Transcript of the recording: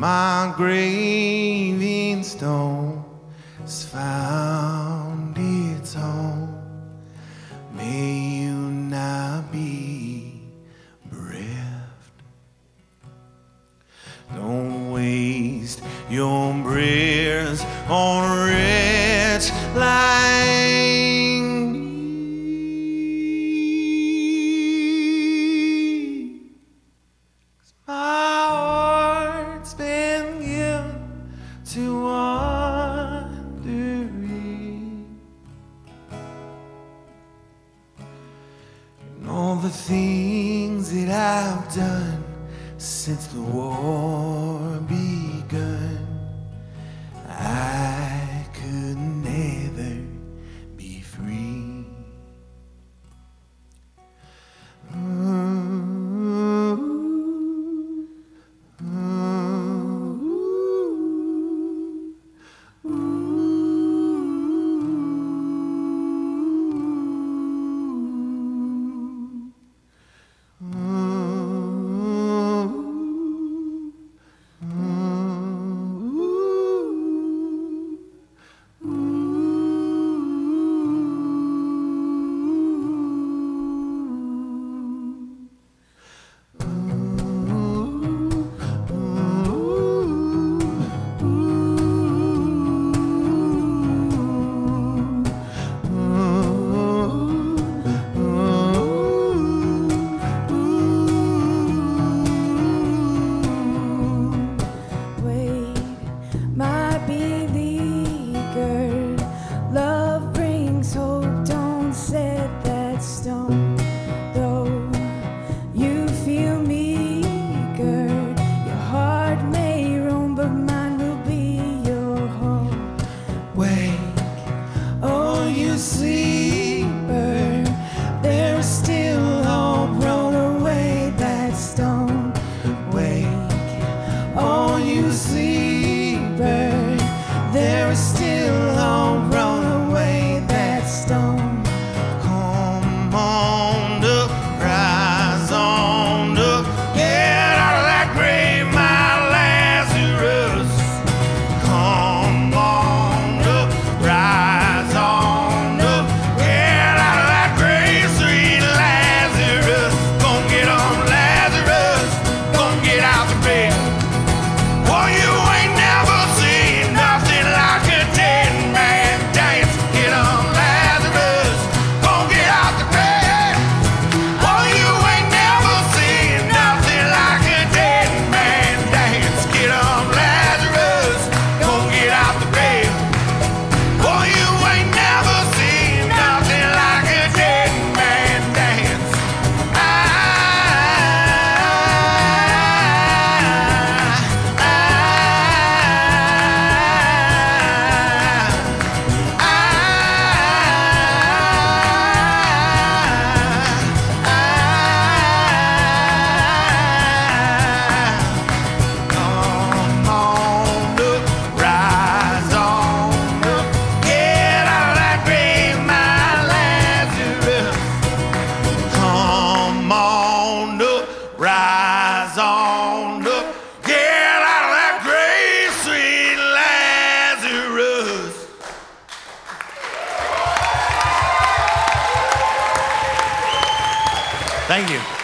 my graving stone has found its home. May you not be bereft. Don't waste your prayers on a wretch like me. My heart's been given to wandering, and all the things that I've done since the war begun, I could never be free. Sleeper, there's still hope. Roll away that stone. Wake, oh you sleeper, there is still hope. Roll away that stone. Come on up, rise on up, get out of that grave, my Lazarus. Come on up, rise on. Rise on up, get out of that grave, sweet Lazarus. Thank you.